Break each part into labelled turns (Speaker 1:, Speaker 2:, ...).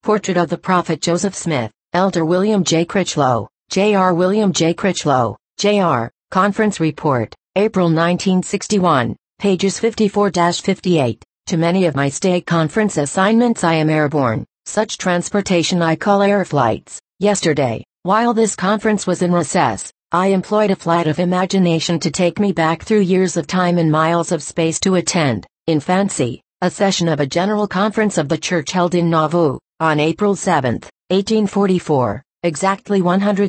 Speaker 1: Portrait of the Prophet Joseph Smith, Elder William J. Critchlow, Jr. William J. Critchlow, Jr., Conference Report, April 1961, pages 54-58. To many of my state conference assignments I am airborne, such transportation I call air flights. Yesterday, while this conference was in recess, I employed a flight of imagination to take me back through years of time and miles of space to attend, in fancy, a session of a general conference of the church held in Nauvoo, on April 7, 1844, exactly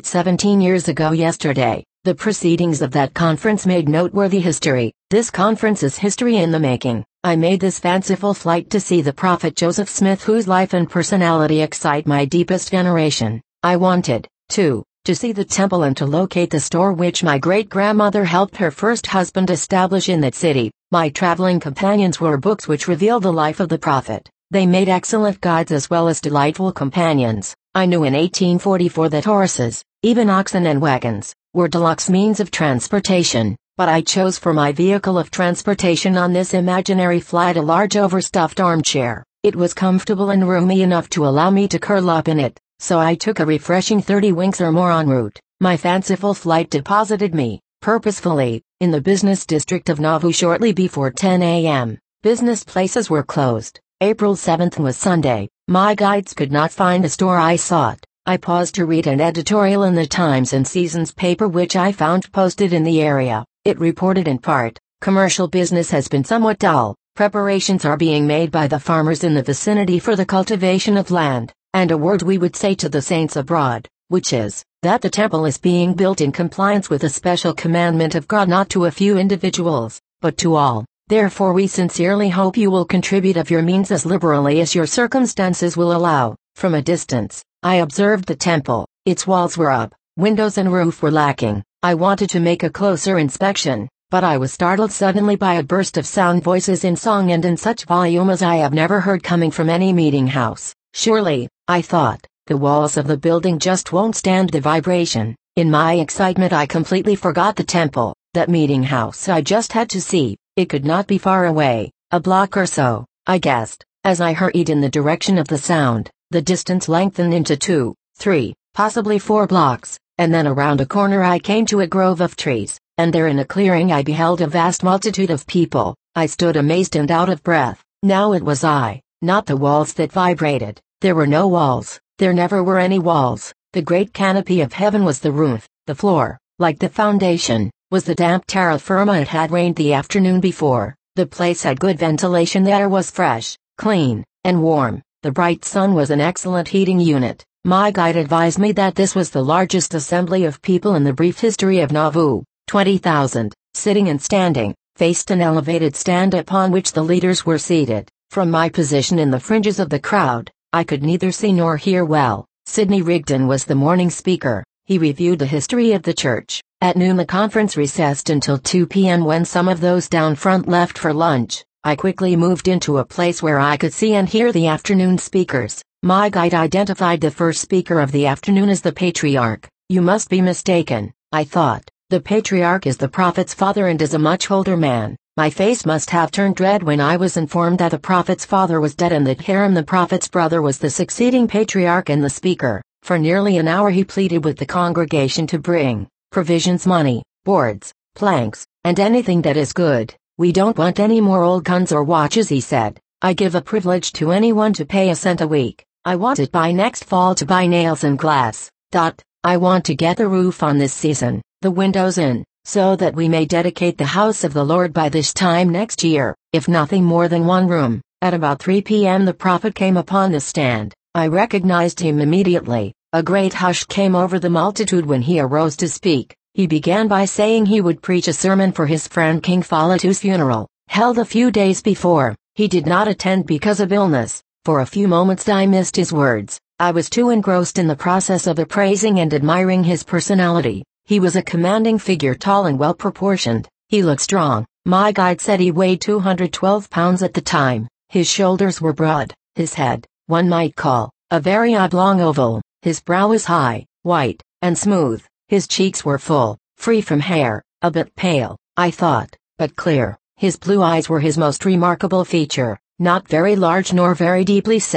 Speaker 1: 117 years ago yesterday. The proceedings of that conference made noteworthy history. This conference is history in the making. I made this fanciful flight to see the prophet Joseph Smith, whose life and personality excite my deepest veneration. I wanted, too, to see the temple and to locate the store which my great-grandmother helped her first husband establish in that city. My traveling companions were books which reveal the life of the prophet. They made excellent guides as well as delightful companions. I knew in 1844 that horses, even oxen and wagons, were deluxe means of transportation, but I chose for my vehicle of transportation on this imaginary flight a large overstuffed armchair. It was comfortable and roomy enough to allow me to curl up in it, so I took a refreshing 30 winks or more en route. My fanciful flight deposited me, purposefully, in the business district of Nauvoo shortly before 10 a.m. Business places were closed. April 7th was Sunday. My guides could not find the store I sought. I paused to read an editorial in the Times and Seasons paper which I found posted in the area. It reported in part, commercial business has been somewhat dull. Preparations are being made by the farmers in the vicinity for the cultivation of land, and a word we would say to the saints abroad, which is, that the temple is being built in compliance with a special commandment of God, not to a few individuals, but to all. Therefore we sincerely hope you will contribute of your means as liberally as your circumstances will allow. From a distance, I observed the temple. Its walls were up, windows and roof were lacking. I wanted to make a closer inspection, but I was startled suddenly by a burst of sound, voices in song and in such volume as I have never heard coming from any meeting house. Surely, I thought, the walls of the building just won't stand the vibration. In my excitement I completely forgot the temple. That meeting house I just had to see. It could not be far away, a block or so, I guessed, as I hurried in the direction of the sound. The distance lengthened into 2, 3, possibly 4 blocks, and then around a corner I came to a grove of trees, and there in a clearing I beheld a vast multitude of people. I stood amazed and out of breath. Now it was I, not the walls that vibrated. There were no walls, there never were any walls. The great canopy of heaven was the roof. The floor, like the foundation, was the damp terra firma. It had rained the afternoon before. The place had good ventilation. The air was fresh, clean, and warm. The bright sun was an excellent heating unit. My guide advised me that this was the largest assembly of people in the brief history of Nauvoo. 20,000, sitting and standing, faced an elevated stand upon which the leaders were seated. From my position in the fringes of the crowd, I could neither see nor hear well. Sidney Rigdon was the morning speaker. He reviewed the history of the church. At noon the conference recessed until 2 p.m. when some of those down front left for lunch. I quickly moved into a place where I could see and hear the afternoon speakers. My guide identified the first speaker of the afternoon as the patriarch. You must be mistaken, I thought. The patriarch is the prophet's father and is a much older man. My face must have turned red when I was informed that the prophet's father was dead and that Hiram, the prophet's brother, was the succeeding patriarch and the speaker. For nearly an hour he pleaded with the congregation to bring provisions, money, boards, planks, and anything that is good. We don't want any more old guns or watches, he said. I give a privilege to anyone to pay a cent a week. I want it by next fall to buy nails and glass. I want to get the roof on this season, the windows in, so that we may dedicate the house of the Lord by this time next year, if nothing more than one room. At about 3 p.m. the prophet came upon the stand. I recognized him immediately. A great hush came over the multitude when he arose to speak. He began by saying he would preach a sermon for his friend King Folitu's funeral, held a few days before. He did not attend because of illness. For a few moments I missed his words. I was too engrossed in the process of appraising and admiring his personality. He was a commanding figure, tall and well proportioned. He looked strong. My guide said he weighed 212 pounds at the time. His shoulders were broad. His head, one might call, a very oblong oval. His brow was high, white, and smooth. His cheeks were full, free from hair, a bit pale, I thought, but clear. His blue eyes were his most remarkable feature, not very large nor very deeply set.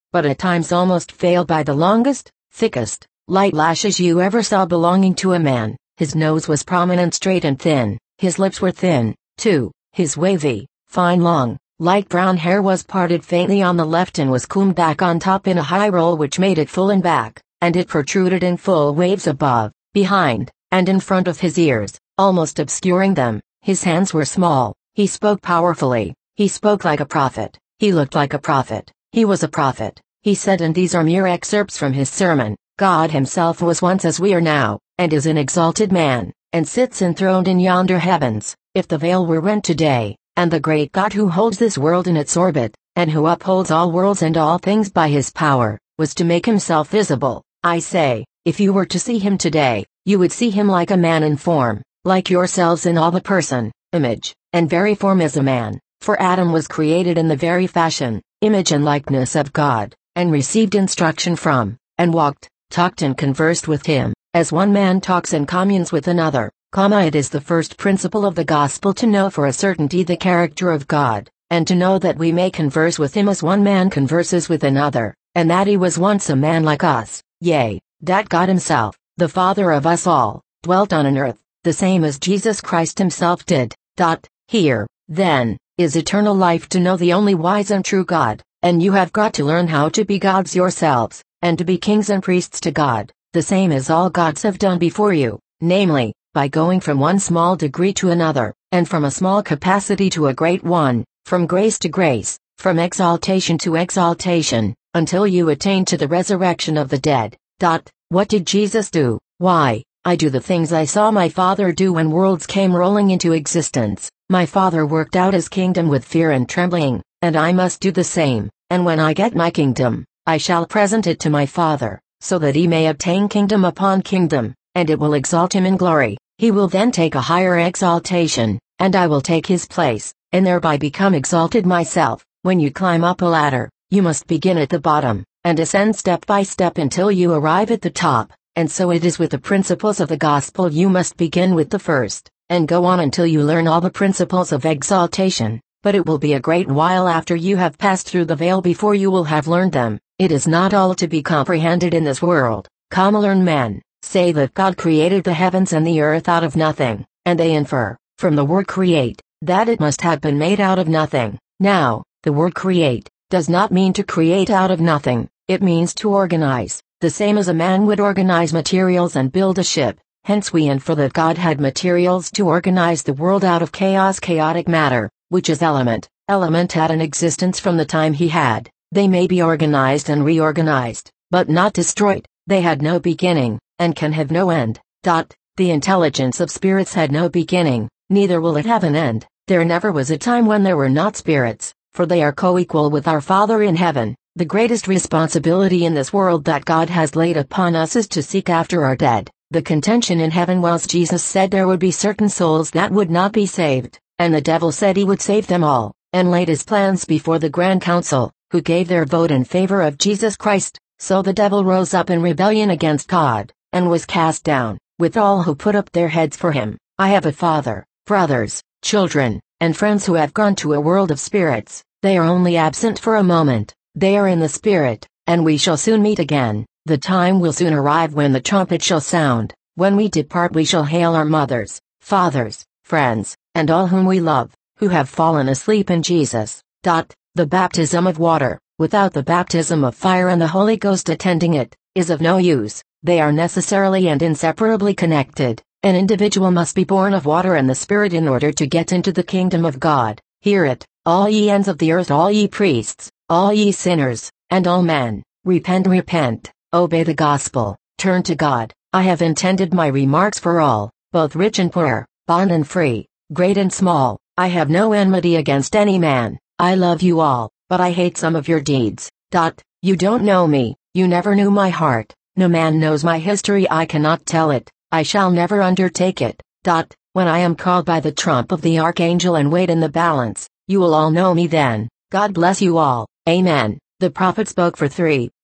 Speaker 1: but at times almost veiled by the longest, thickest, light lashes you ever saw belonging to a man. His nose was prominent, straight and thin. His lips were thin, too. His wavy, fine long, light brown hair was parted faintly on the left and was combed back on top in a high roll which made it full in back, and it protruded in full waves above, behind, and in front of his ears, almost obscuring them. His hands were small. He spoke powerfully. He spoke like a prophet. He looked like a prophet. He was a prophet. He said, and these are mere excerpts from his sermon, God himself was once as we are now, and is an exalted man, and sits enthroned in yonder heavens. If the veil were rent today, and the great God who holds this world in its orbit, and who upholds all worlds and all things by his power, was to make himself visible, I say, if you were to see him today, you would see him like a man in form, like yourselves in all the person, image, and very form as a man. For Adam was created in the very fashion, image and likeness of God, and received instruction from, and walked, talked and conversed with him, as one man talks and communes with another. It is the first principle of the gospel to know for a certainty the character of God, and to know that we may converse with him as one man converses with another, and that he was once a man like us, yea, that God himself, the Father of us all, dwelt on an earth, the same as Jesus Christ himself did. Here, then, is eternal life, to know the only wise and true God, and you have got to learn how to be gods yourselves, and to be kings and priests to God, the same as all gods have done before you, namely, by going from one small degree to another, and from a small capacity to a great one, from grace to grace, from exaltation to exaltation, until you attain to the resurrection of the dead. What did Jesus do? Why, I do the things I saw my Father do when worlds came rolling into existence. My Father worked out his kingdom with fear and trembling, and I must do the same, and when I get my kingdom, I shall present it to my Father, so that he may obtain kingdom upon kingdom, and it will exalt him in glory. He will then take a higher exaltation, and I will take his place, and thereby become exalted myself. When you climb up a ladder, you must begin at the bottom, and ascend step by step until you arrive at the top, and so it is with the principles of the gospel. You must begin with the first, and go on until you learn all the principles of exaltation, but it will be a great while after you have passed through the veil before you will have learned them. It is not all to be comprehended in this world. Learn men say that God created the heavens and the earth out of nothing, and they infer, from the word create, that it must have been made out of nothing. Now, the word create does not mean to create out of nothing, it means to organize, the same as a man would organize materials and build a ship. Hence we infer that God had materials to organize the world out of chaos, chaotic matter, which is element. Element had an existence from the time he had. They may be organized and reorganized, but not destroyed. They had no beginning, and can have no end. The intelligence of spirits had no beginning, neither will it have an end. There never was a time when there were not spirits, for they are co-equal with our Father in heaven. The greatest responsibility in this world that God has laid upon us is to seek after our dead. The contention in heaven was Jesus said there would be certain souls that would not be saved, and the devil said he would save them all, and laid his plans before the Grand Council, who gave their vote in favor of Jesus Christ. So the devil rose up in rebellion against God, and was cast down, with all who put up their heads for him. I have a father, brothers, children, and friends who have gone to a world of spirits. They are only absent for a moment. They are in the spirit, and we shall soon meet again. The time will soon arrive when the trumpet shall sound. When we depart we shall hail our mothers, fathers, friends, and all whom we love, who have fallen asleep in Jesus. The baptism of water, without the baptism of fire and the Holy Ghost attending it, is of no use. They are necessarily and inseparably connected. An individual must be born of water and the Spirit in order to get into the kingdom of God. Hear it, all ye ends of the earth, all ye priests, all ye sinners, and all men. Repent, repent, obey the gospel, turn to God. I have intended my remarks for all, both rich and poor, bond and free, great and small. I have no enmity against any man. I love you all, but I hate some of your deeds. You don't know me, you never knew my heart. No man knows my history, I cannot tell it, I shall never undertake it. When I am called by the trump of the archangel and weighed in the balance, you will all know me then. God bless you all, amen. The prophet spoke for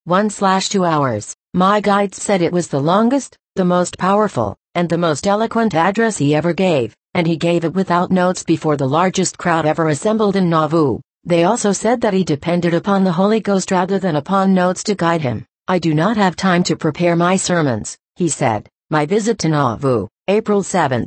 Speaker 1: 1/2 hours. My guides said it was the longest, the most powerful, and the most eloquent address he ever gave, and he gave it without notes before the largest crowd ever assembled in Nauvoo. They also said that he depended upon the Holy Ghost rather than upon notes to guide him. "I do not have time to prepare my sermons," he said. "My visit to Nauvoo, April 7,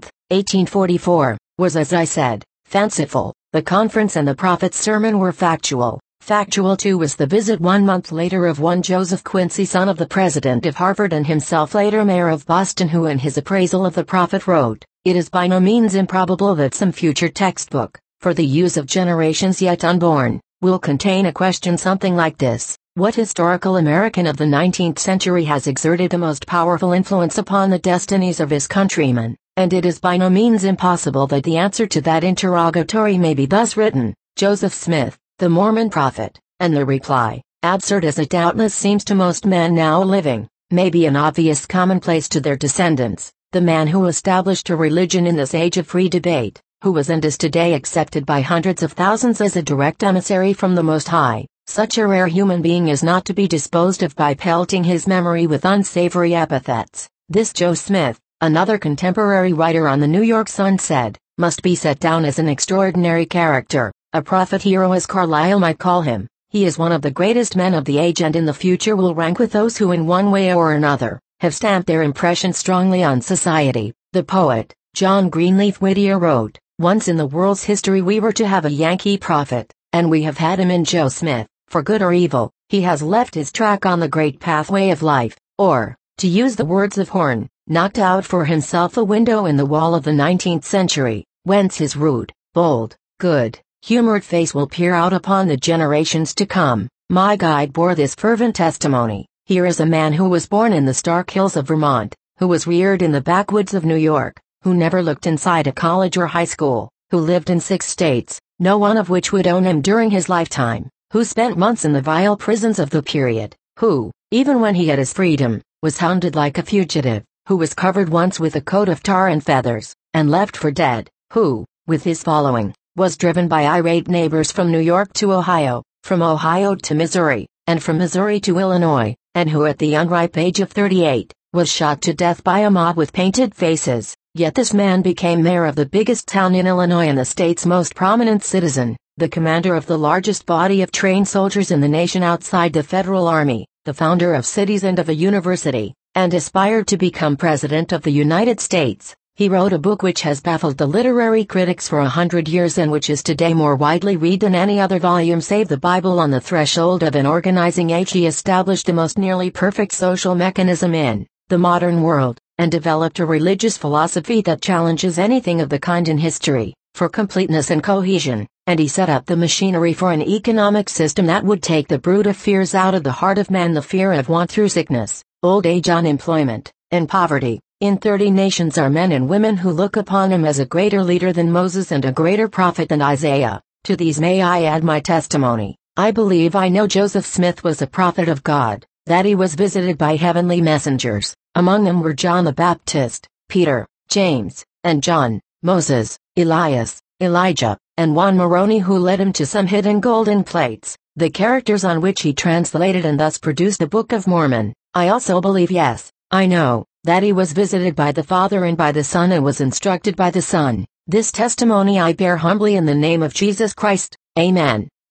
Speaker 1: 1844, was, as I said, fanciful. The conference and the prophet's sermon were factual. Factual too was the visit 1 month later of one Joseph Quincy, son of the president of Harvard and himself later mayor of Boston, who in his appraisal of the prophet wrote, 'It is by no means improbable that some future textbook, for the use of generations yet unborn, will contain a question something like this: What historical American of the 19th century has exerted the most powerful influence upon the destinies of his countrymen?' And it is by no means impossible that the answer to that interrogatory may be thus written: Joseph Smith, the Mormon prophet, and the reply, absurd as it doubtless seems to most men now living, may be an obvious commonplace to their descendants. The man who established a religion in this age of free debate, who was and is today accepted by hundreds of thousands as a direct emissary from the Most High, such a rare human being is not to be disposed of by pelting his memory with unsavory epithets. This Joe Smith, another contemporary writer on the New York Sun said, must be set down as an extraordinary character, a prophet hero as Carlyle might call him. He is one of the greatest men of the age and in the future will rank with those who in one way or another, have stamped their impression strongly on society. The poet, John Greenleaf Whittier wrote, "Once in the world's history we were to have a Yankee prophet, and we have had him in Joe Smith. For good or evil, he has left his track on the great pathway of life, or, to use the words of Horne, knocked out for himself a window in the wall of the 19th century, whence his rude, bold, good, humored face will peer out upon the generations to come." My guide bore this fervent testimony. Here is a man who was born in the stark hills of Vermont, who was reared in the backwoods of New York, who never looked inside a college or high school, who lived in 6 states, no one of which would own him during his lifetime, who spent months in the vile prisons of the period, who, even when he had his freedom, was hounded like a fugitive, who was covered once with a coat of tar and feathers, and left for dead, who, with his following, was driven by irate neighbors from New York to Ohio, from Ohio to Missouri, and from Missouri to Illinois, and who at the unripe age of 38, was shot to death by a mob with painted faces. Yet this man became mayor of the biggest town in Illinois and the state's most prominent citizen, the commander of the largest body of trained soldiers in the nation outside the federal army, the founder of cities and of a university, and aspired to become president of the United States. He wrote a book which has baffled the literary critics for 100 years and which is today more widely read than any other volume save the Bible. On the threshold of an organizing age he established the most nearly perfect social mechanism in the modern world, and developed a religious philosophy that challenges anything of the kind in history, for completeness and cohesion, and he set up the machinery for an economic system that would take the brood of fears out of the heart of man, the fear of want through sickness, old age, unemployment, and poverty. In 30 nations are men and women who look upon him as a greater leader than Moses and a greater prophet than Isaiah. To these may I add my testimony. I believe I know Joseph Smith was a prophet of God, that he was visited by heavenly messengers. Among them were John the Baptist, Peter, James, and John, Moses, Elias, Elijah, and Juan Moroni, who led him to some hidden golden plates, the characters on which he translated and thus produced the Book of Mormon. I also believe, yes, I know, that he was visited by the Father and by the Son and was instructed by the Son. This testimony I bear humbly in the name of Jesus Christ. Amen.